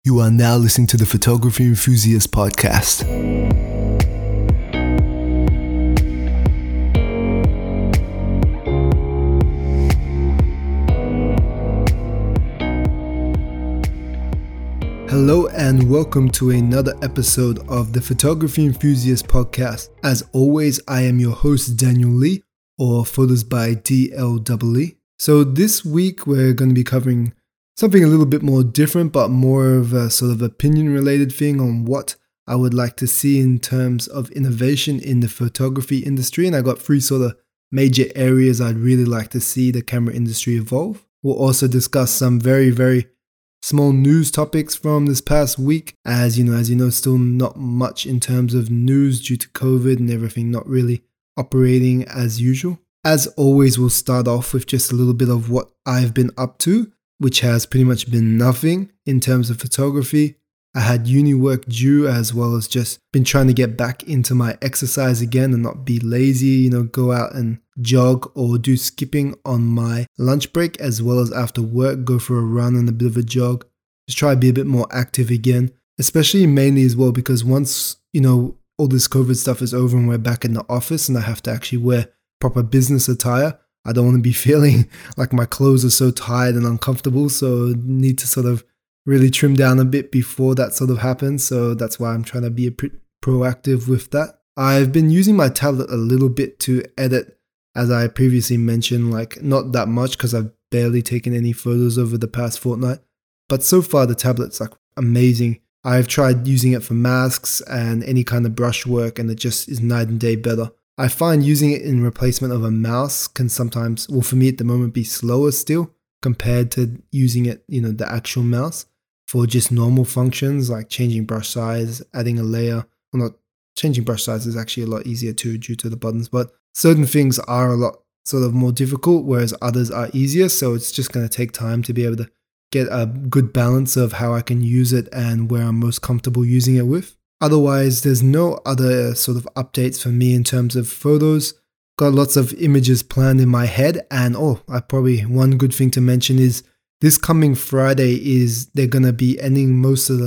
You are now listening to the Photography Enthusiast Podcast. Hello and welcome to another episode of the Photography Enthusiast Podcast. As always, I am your host Daniel Lee, or Photos by DLEE. So this week we're going to be covering something a little bit more different, but more of a sort of opinion related thing on what I would like to see in terms of innovation in the photography industry. And I got three sort of major areas I'd really like to see the camera industry evolve. We'll also discuss some very small news topics from this past week. As you know, still not much in terms of news due to COVID and everything not really operating as usual. As always, we'll start off with just a little bit of what I've been up to, which has pretty much been nothing in terms of photography. I had uni work due, as well as just been trying to get back into my exercise again and not be lazy, go out and jog or do skipping on my lunch break, as well as after work, go for a run and a bit of a jog. Just try to be a bit more active again, especially mainly as well because once, all this COVID stuff is over and we're back in the office and I have to actually wear proper business attire, I don't want to be feeling like my clothes are so tight and uncomfortable, so need to sort of really trim down a bit before that sort of happens. So that's why I'm trying to be a bit proactive with that. I've been using my tablet a little bit to edit, as I previously mentioned, like not that much because I've barely taken any photos over the past fortnight. But so far the tablet's like amazing. I've tried using it for masks and any kind of brush work and it just is night and day better. I find using it in replacement of a mouse can sometimes, for me at the moment, be slower still compared to using it, the actual mouse for just normal functions like changing brush size, adding a layer. Well, not changing brush size is actually a lot easier too due to the buttons, but certain things are a lot sort of more difficult, whereas others are easier. So it's just going to take time to be able to get a good balance of how I can use it and where I'm most comfortable using it with. Otherwise, there's no other sort of updates for me in terms of photos. Got lots of images planned in my head. And one good thing to mention is this coming Friday they're going to be ending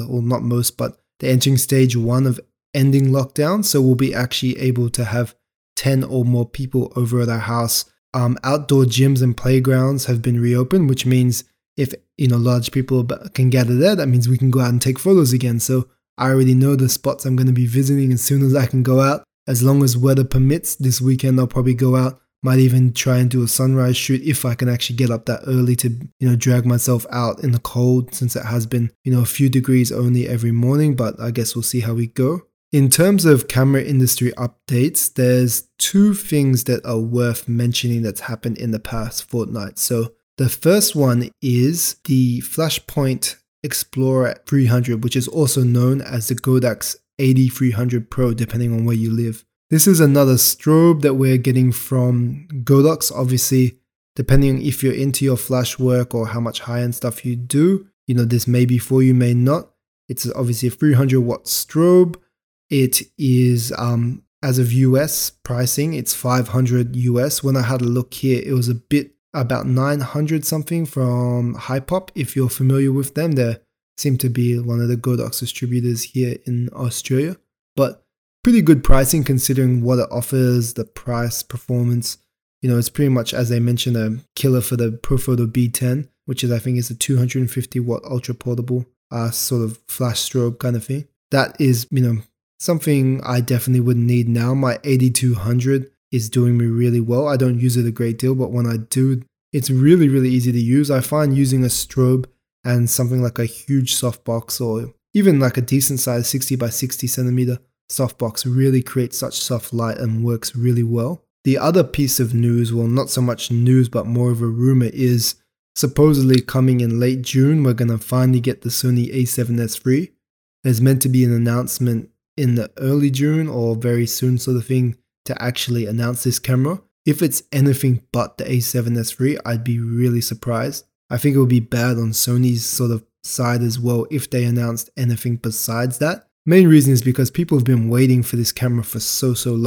they're entering stage 1 of ending lockdown. So we'll be actually able to have 10 or more people over at our house. Outdoor gyms and playgrounds have been reopened, which means if, large people can gather there, that means we can go out and take photos again. So I already know the spots I'm going to be visiting as soon as I can go out. As long as weather permits, this weekend I'll probably go out. Might even try and do a sunrise shoot if I can actually get up that early to, drag myself out in the cold, since it has been, a few degrees only every morning, but I guess we'll see how we go. In terms of camera industry updates, there's two things that are worth mentioning that's happened in the past fortnight. So the first one is the Flashpoint Explorer 300, which is also known as the Godox AD300 Pro, depending on where you live. This is another strobe that we're getting from Godox. Obviously, depending if you're into your flash work or how much high-end stuff you do, this may be for you, may not. It's obviously a 300 watt strobe. It is, as of US pricing, it's $500 US. When I had a look here, it was about 900 something from Hypop. If you're familiar with them, they seem to be one of the Godox distributors here in Australia. But pretty good pricing considering what it offers, the price, performance. It's pretty much, as I mentioned, a killer for the Profoto B10, which I think is a 250 watt ultra portable sort of flash strobe kind of thing. That is, something I definitely wouldn't need now. My 8200 is doing me really well. I don't use it a great deal, but when I do, it's really easy to use. I find using a strobe and something like a huge softbox or even like a decent size 60 by 60 centimeter softbox really creates such soft light and works really well. The other piece of news, not so much news, but more of a rumor, is supposedly coming in late June, we're going to finally get the Sony a7S III. There's meant to be an announcement in the early June or very soon sort of thing to actually announce this camera. If it's anything but the a7S III, I'd be really surprised. I think it would be bad on Sony's sort of side as well if they announced anything besides that. Main reason is because people have been waiting for this camera for so long.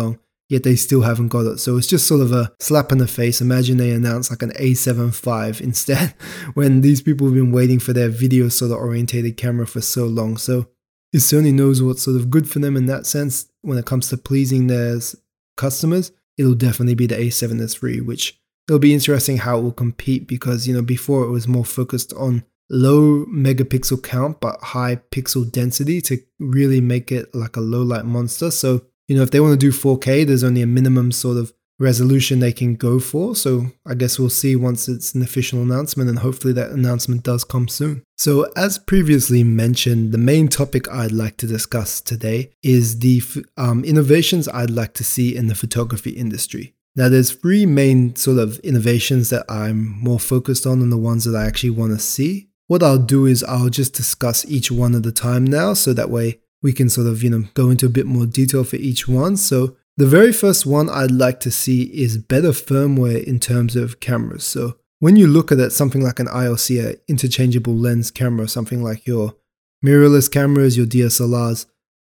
yet they still haven't got it. So it's just sort of a slap in the face. Imagine they announce like an A7 IV instead, when these people have been waiting for their video sort of orientated camera for so long. So it Sony knows what's sort of good for them in that sense when it comes to pleasing their customers. It'll definitely be the A7S III, which it'll be interesting how it will compete, because, you know, before it was more focused on low megapixel count but high pixel density to really make it like a low light monster. So, you know, if they want to do 4K, there's only a minimum sort of resolution they can go for. So I guess we'll see once it's an official announcement, and hopefully that announcement does come soon. So as previously mentioned, the main topic I'd like to discuss today is the innovations I'd like to see in the photography industry. Now there's three main sort of innovations that I'm more focused on and the ones that I actually want to see. What I'll do is I'll just discuss each one at a time now, so that way we can sort of, you know, go into a bit more detail for each one. So the very first one I'd like to see is better firmware in terms of cameras. So when you look at it, something like an ILC, an interchangeable lens camera, something like your mirrorless cameras, your DSLRs,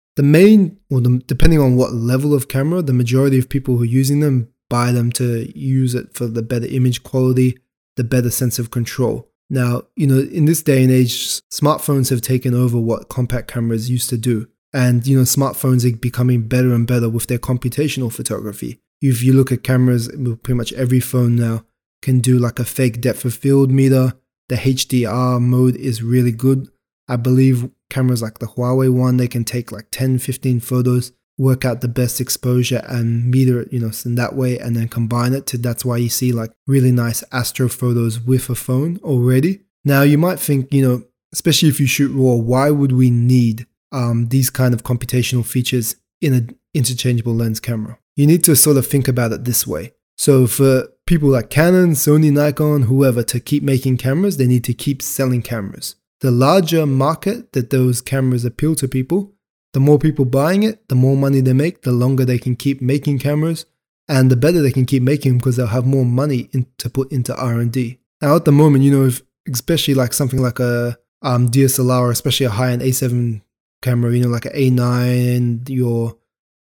depending on what level of camera, the majority of people who are using them buy them to use it for the better image quality, the better sense of control. Now, you know, in this day and age, smartphones have taken over what compact cameras used to do. And, you know, smartphones are becoming better and better with their computational photography. If you look at cameras, pretty much every phone now can do like a fake depth of field meter. The HDR mode is really good. I believe cameras like the Huawei one, they can take like 10, 15 photos, work out the best exposure and meter it, you know, in that way, and then combine it to, that's why you see like really nice astro photos with a phone already. Now you might think, you know, especially if you shoot RAW, why would we need these kind of computational features in an interchangeable lens camera? You need to sort of think about it this way. So for people like Canon, Sony, Nikon, whoever, to keep making cameras, they need to keep selling cameras. The larger market that those cameras appeal to people, the more people buying it, the more money they make, the longer they can keep making cameras, and the better they can keep making them, because they'll have more money to put into R&D. Now at the moment, you know, especially like something like a DSLR, or especially a high-end A7 camera, you know, like an A9, your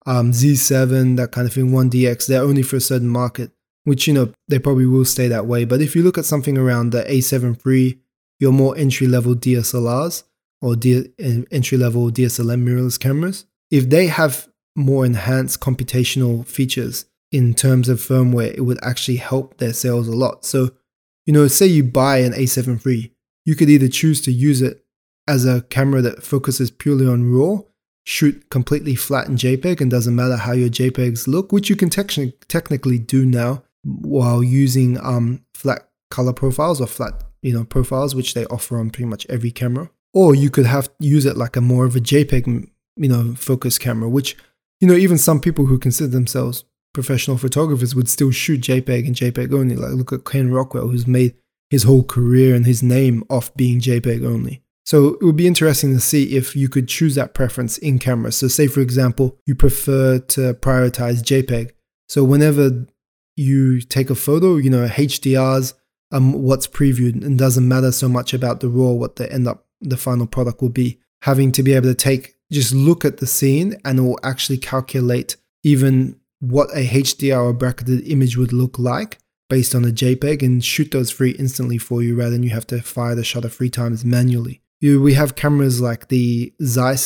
Z7, that kind of thing, 1DX, they're only for a certain market, which, you know, they probably will stay that way. But if you look at something around the A7 III, your more entry-level DSLRs, or entry-level DSLM mirrorless cameras, if they have more enhanced computational features in terms of firmware, it would actually help their sales a lot. So, you know, say you buy an A7 III, you could either choose to use it as a camera that focuses purely on RAW, shoot completely flat in JPEG, and doesn't matter how your JPEGs look, which you can technically do now while using flat color profiles or flat, you know, profiles, which they offer on pretty much every camera. Or you could use it like a more of a JPEG, you know, focus camera, which, you know, even some people who consider themselves professional photographers would still shoot JPEG and JPEG only. Like look at Ken Rockwell, who's made his whole career and his name off being JPEG only. So it would be interesting to see if you could choose that preference in camera. So say, for example, you prefer to prioritize JPEG. So whenever you take a photo, you know, HDRs, what's previewed, and doesn't matter so much about the RAW, what the final product will be. Having to be able to just look at the scene, and it will actually calculate even what a HDR or bracketed image would look like based on a JPEG, and shoot those three instantly for you, rather than you have to fire the shutter 3 times manually. We have cameras like the Zeiss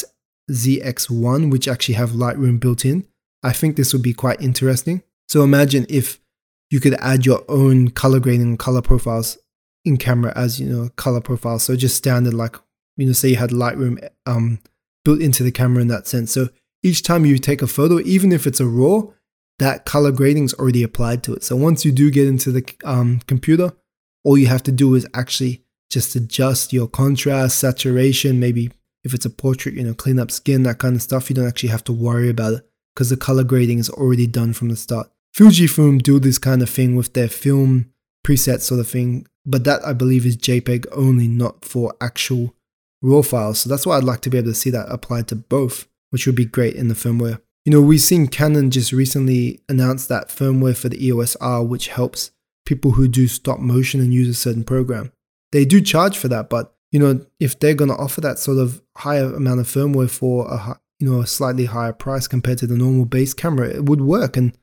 ZX1, which actually have Lightroom built in. I think this would be quite interesting. So imagine if you could add your own color grading and color profiles in camera as, you know, color profiles. So just standard, like, you know, say you had Lightroom built into the camera in that sense. So each time you take a photo, even if it's a RAW, that color grading is already applied to it. So once you do get into the computer, all you have to do is actually just adjust your contrast, saturation, maybe if it's a portrait, you know, clean up skin, that kind of stuff. You don't actually have to worry about it because the color grading is already done from the start. Fujifilm do this kind of thing with their film preset sort of thing, but that I believe is JPEG only, not for actual RAW files. So that's why I'd like to be able to see that applied to both, which would be great in the firmware. You know, we've seen Canon just recently announce that firmware for the EOS R, which helps people who do stop motion and use a certain program. They do charge for that, but, you know, if they're going to offer that sort of higher amount of firmware for a slightly higher price compared to the normal base camera, it would work. And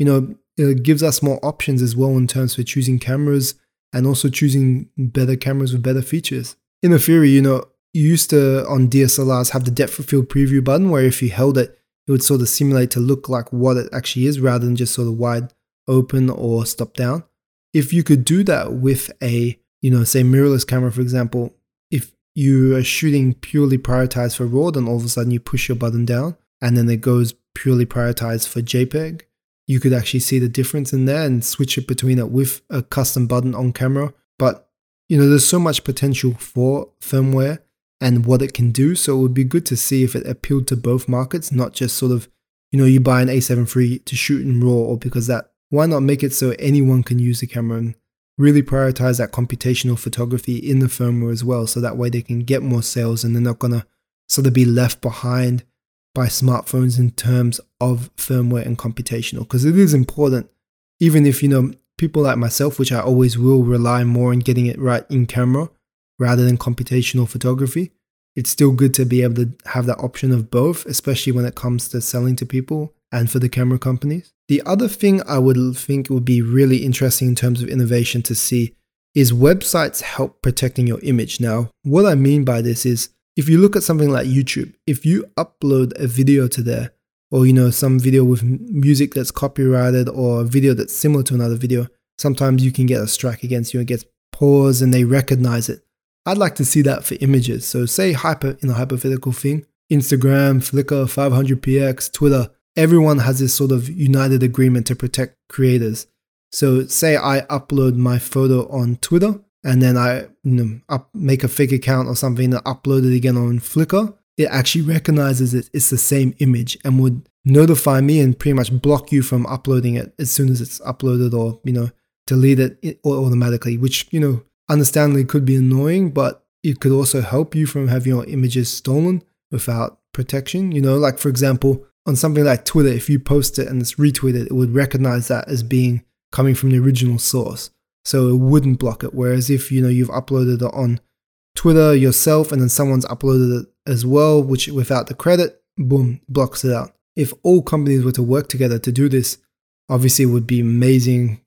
it gives us more options as well in terms of choosing cameras and also choosing better cameras with better features. In theory, you used to on DSLRs have the depth of field preview button where if you held it, it would sort of simulate to look like what it actually is rather than just sort of wide open or stop down. If you could do that with a, say mirrorless camera, for example, if you are shooting purely prioritized for RAW, then all of a sudden you push your button down and then it goes purely prioritized for JPEG. You could actually see the difference in there and switch it between it with a custom button on camera. But, there's so much potential for firmware and what it can do. So it would be good to see if it appealed to both markets, not just sort of, you buy an A7 III to shoot in RAW, or because that, why not make it so anyone can use the camera and really prioritize that computational photography in the firmware as well. So that way they can get more sales and they're not going to sort of be left behind by smartphones in terms of firmware and computational, because it is important. Even if, people like myself, which I always will rely more on getting it right in camera rather than computational photography, it's still good to be able to have that option of both, especially when it comes to selling to people and for the camera companies. The other thing I would think would be really interesting in terms of innovation to see is websites help protecting your image. Now, what I mean by this is, if you look at something like YouTube, if you upload a video to there, or some video with music that's copyrighted or a video that's similar to another video, sometimes you can get a strike against you. It gets paused and they recognize it. I'd like to see that for images. So say in a hypothetical thing, Instagram, Flickr, 500px, Twitter, everyone has this sort of united agreement to protect creators. So say I upload my photo on Twitter and then I make a fake account or something and upload it again on Flickr. It actually recognizes it's the same image and would notify me and pretty much block you from uploading it as soon as it's uploaded, or, delete it automatically, which, understandably could be annoying, but it could also help you from having your images stolen without protection. Like for example, on something like Twitter, if you post it and it's retweeted, it would recognize that as being coming from the original source. So it wouldn't block it. Whereas if, you've uploaded it on Twitter yourself and then someone's uploaded it as well, which without the credit, boom, blocks it out. If all companies were to work together to do this, obviously it would be amazing.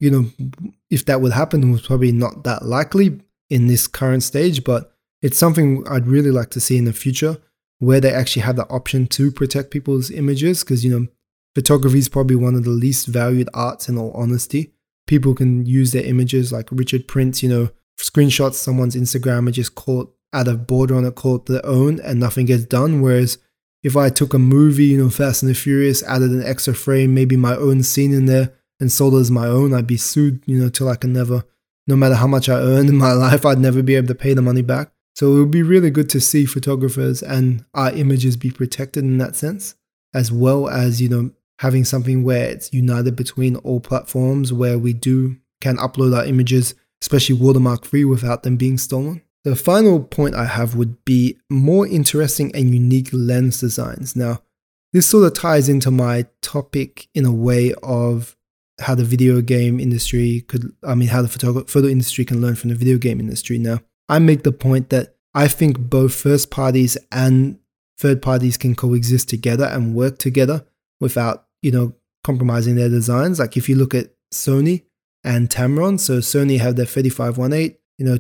If that would happen, it was probably not that likely in this current stage, but it's something I'd really like to see in the future where they actually have the option to protect people's images, because, photography is probably one of the least valued arts in all honesty. People can use their images like Richard Prince, screenshots someone's Instagram and just call it, add a border on it, call it their own, and nothing gets done. Whereas if I took a movie, Fast and the Furious, added an extra frame, maybe my own scene in there, and sold it as my own, I'd be sued, till I can never, no matter how much I earned in my life, I'd never be able to pay the money back. So it would be really good to see photographers and our images be protected in that sense, as well as, having something where it's united between all platforms where we can upload our images, especially watermark free, without them being stolen. The final point I have would be more interesting and unique lens designs. Now, this sort of ties into my topic in a way of how the video game industry how the photo industry can learn from the video game industry. Now, I make the point that I think both first parties and third parties can coexist together and work together without, compromising their designs. Like if you look at Sony and Tamron, so Sony have their 35-1.8,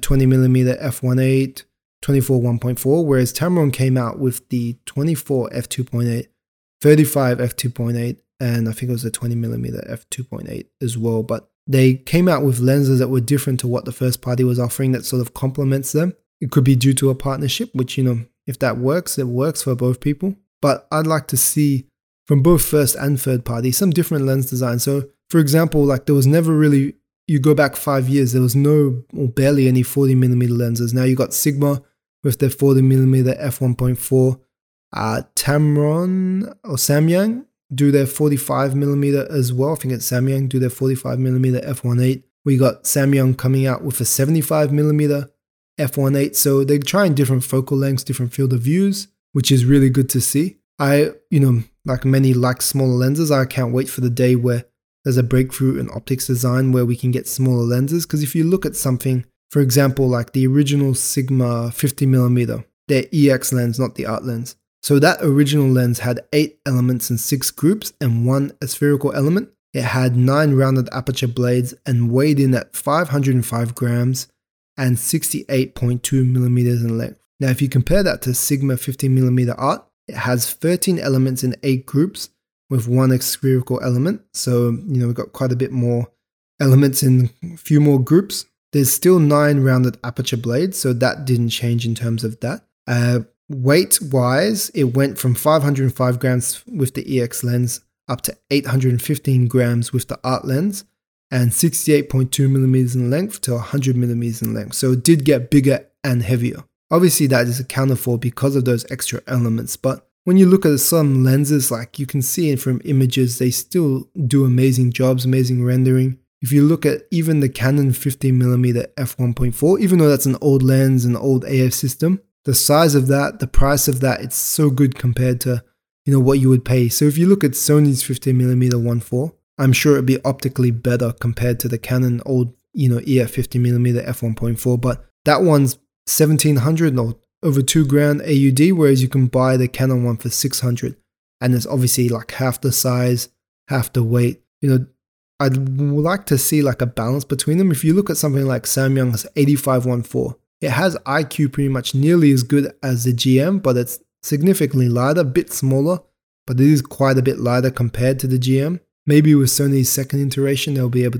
20mm f1.8, 24 1.4, whereas Tamron came out with the 24 f2.8, 35 f2.8, and I think it was a 20mm f2.8 as well. But they came out with lenses that were different to what the first party was offering, that sort of complements them. It could be due to a partnership, which, if that works, it works for both people. But I'd like to see from both first and third party some different lens design. So for example, like there was never really, you go back 5 years, there was no or barely any 40mm lenses. Now you got Sigma with their 40mm f1.4. Tamron or Samyang do their 45mm as well. I think it's Samyang do their 45mm f1.8. We got Samyang coming out with a 75mm f1.8. So they're trying different focal lengths, different field of views, which is really good to see. Like many smaller lenses, I can't wait for the day where there's a breakthrough in optics design where we can get smaller lenses. Because if you look at something, for example, like the original Sigma 50mm, their EX lens, not the art lens. So that original lens had 8 elements in 6 groups and 1 spherical element. It had 9 rounded aperture blades and weighed in at 505 grams and 68.2 millimeters in length. Now, if you compare that to Sigma 15mm art, it has 13 elements in 8 groups with 1 spherical element. So, we've got quite a bit more elements in a few more groups. There's still 9 rounded aperture blades, so that didn't change in terms of that. Weight-wise, it went from 505 grams with the EX lens up to 815 grams with the art lens, and 68.2 millimeters in length to 100 millimeters in length. So it did get bigger and heavier. Obviously, that is accounted for because of those extra elements, but when you look at some lenses, like you can see it from images, they still do amazing jobs, amazing rendering. If you look at even the Canon 15mm f1.4, even though that's an old lens, an old AF system, the size of that, the price of that, it's so good compared to, what you would pay. So if you look at Sony's 15mm 1.4, I'm sure it'd be optically better compared to the Canon old, EF 15mm f1.4, but that one's 1,700 or over $2,000 AUD, whereas you can buy the Canon one for 600, and it's obviously like half the size, half the weight. I'd like to see like a balance between them. If you look at something like Samyang's 85-1.4, it has IQ pretty much nearly as good as the GM, but it's significantly lighter, a bit smaller, but it is quite a bit lighter compared to the GM. Maybe with Sony's second iteration, they'll be able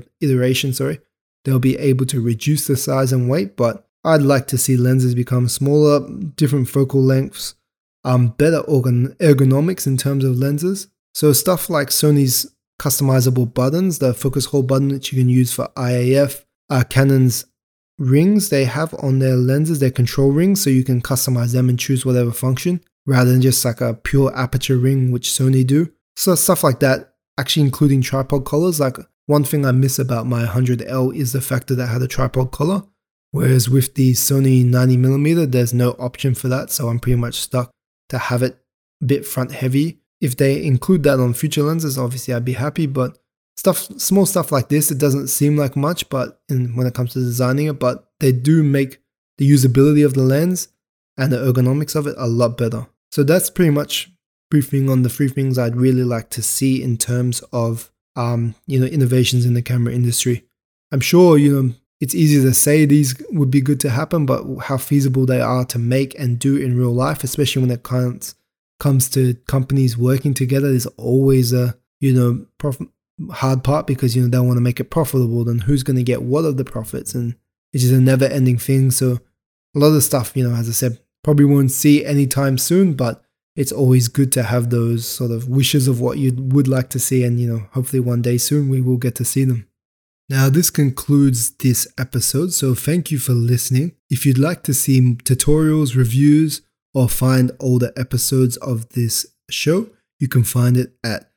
to reduce the size and weight, but I'd like to see lenses become smaller, different focal lengths, better ergonomics in terms of lenses. So stuff like Sony's customizable buttons, the focus hold button that you can use for IAF, Canon's rings they have on their lenses, their control rings, so you can customize them and choose whatever function rather than just like a pure aperture ring, which Sony do. So stuff like that, actually including tripod collars. Like one thing I miss about my 100L is the fact that it had a tripod collar, whereas with the Sony 90mm, there's no option for that. So I'm pretty much stuck to have it a bit front heavy. If they include that on future lenses, obviously I'd be happy, but small stuff like this, it doesn't seem like much, but when it comes to designing it, but they do make the usability of the lens and the ergonomics of it a lot better. So that's pretty much briefing on the 3 things I'd really like to see in terms of, innovations in the camera industry. I'm sure, it's easy to say these would be good to happen, but how feasible they are to make and do in real life, especially when it comes to companies working together, is always a, hard part because, they want to make it profitable. Then who's going to get what of the profits? And it's just a never ending thing. So a lot of the stuff, as I said, probably won't see anytime soon, but it's always good to have those sort of wishes of what you would like to see. And, hopefully one day soon we will get to see them. Now, this concludes this episode. So thank you for listening. If you'd like to see tutorials, reviews, or find older episodes of this show, you can find it at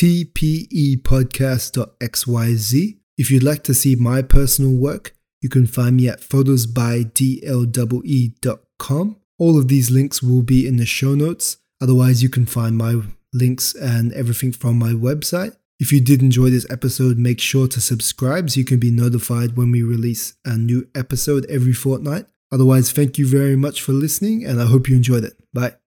tpepodcast.xyz. If you'd like to see my personal work, you can find me at photosbydlee.com. All of these links will be in the show notes. Otherwise, you can find my links and everything from my website. If you did enjoy this episode, make sure to subscribe so you can be notified when we release a new episode every fortnight. Otherwise, thank you very much for listening, and I hope you enjoyed it. Bye.